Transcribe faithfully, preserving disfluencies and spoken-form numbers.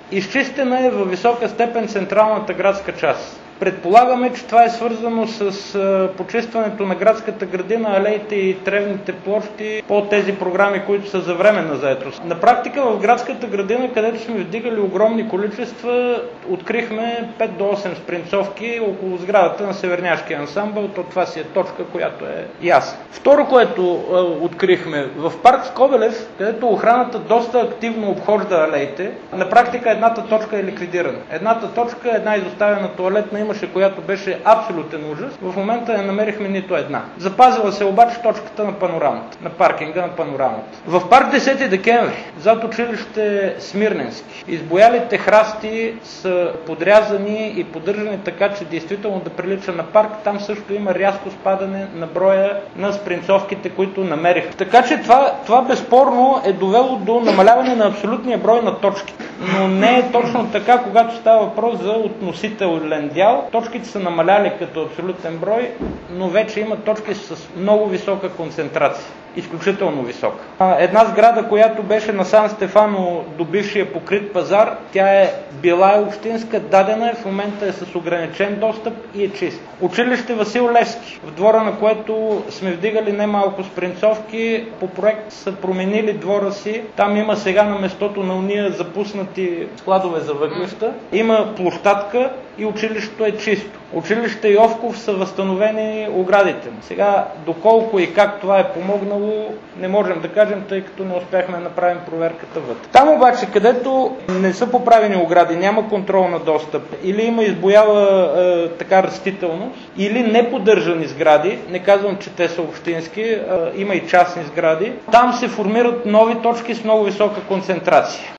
Изчистена е във висока степен централната градска част. Предполагаме, че това е свързано с а, почистването на градската градина, алеите и тревните площи по тези програми, които са за временна заетост. На практика в градската градина, където сме вдигали огромни количества, открихме пет до осем спринцовки около сградата на Северняшкия ансамбъл. То това си е точка, която е ясна. Второ, което а, открихме, в парк Скобелев, където охраната доста активно обхожда алеите, на практика едната точка е ликвидирана. Едната точка, една изоставена тоалетна имаше, която беше абсолютен ужас. В момента не намерихме нито една. Запазила се обаче точката на панорамата, на паркинга на панорамата. В парк десети декември, зад училище Смирненски, избоялите храсти са подрязани и поддържани така, че действително да прилича на парк. Там също има рязко спадане на броя на спринцовките, които намерих. Така че това, това безспорно е довело до намаляване на абсолютния брой на точките. Но не е точно така, когато става въпрос за относителен дял. Точките са намаляли като абсолютен брой, но вече има точки с много висока концентрация. Изключително висока. Една сграда, която беше на Сан Стефано до бившия покрит пазар, тя е била е общинска, дадена е, в момента е с ограничен достъп и е чист. Училище Васил Левски, в двора на което сме вдигали немалко спринцовки, по проект са променили двора си. Там има сега на местото на уния запуснати складове за въглища. Има площадка и училището е чисто. Училище Йовков са възстановени оградите. Сега, доколко и как това е помогнало, не можем да кажем, тъй като не успяхме да направим проверката вътре. Там обаче, където не са поправени огради, няма контрол на достъп, или има избояла е, така растителност, или неподдържани сгради, не казвам, че те са общински, е, има и частни сгради, там се формират нови точки с много висока концентрация.